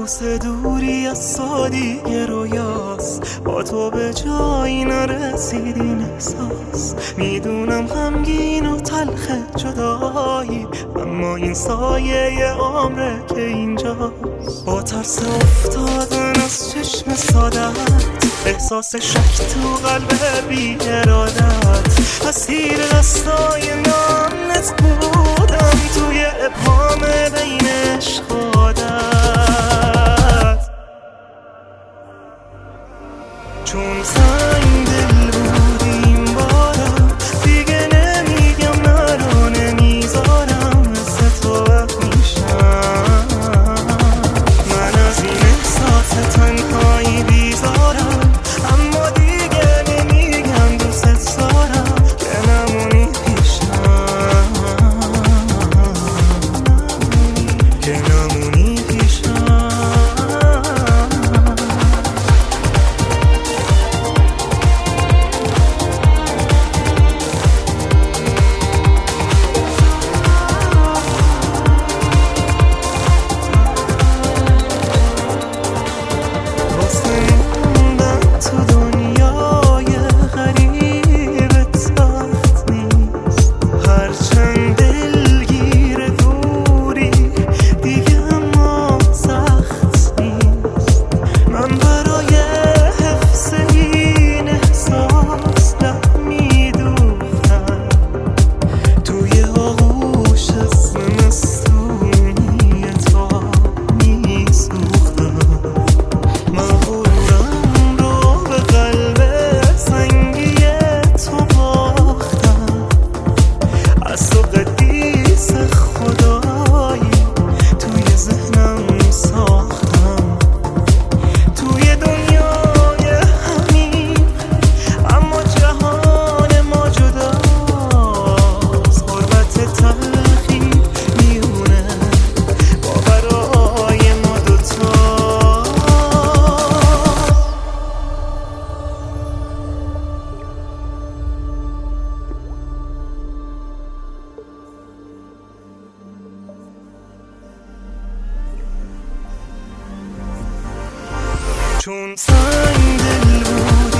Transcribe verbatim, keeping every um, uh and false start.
واسه دوری از سادی رویاست، با تو به جایی نرسیدین احساس. میدونم غمگین و تلخ جدایی، اما این سایه عمره که اینجاست. با ترس افتادن از چشم سادت، احساس شک تو قلب بی ارادت، اسیر دستای نامت بودم توی ابهام بین عشقادت. چون سنگ دل بودیم بارا، دیگه نمیگم نرو نمیذارم مثل تو میشم. من از این احساس تنهایی بیزارم، اما دیگه نمیگم دوست دارم که نمونی پیشم، که نمونی پیشم. چون سنگ دل بود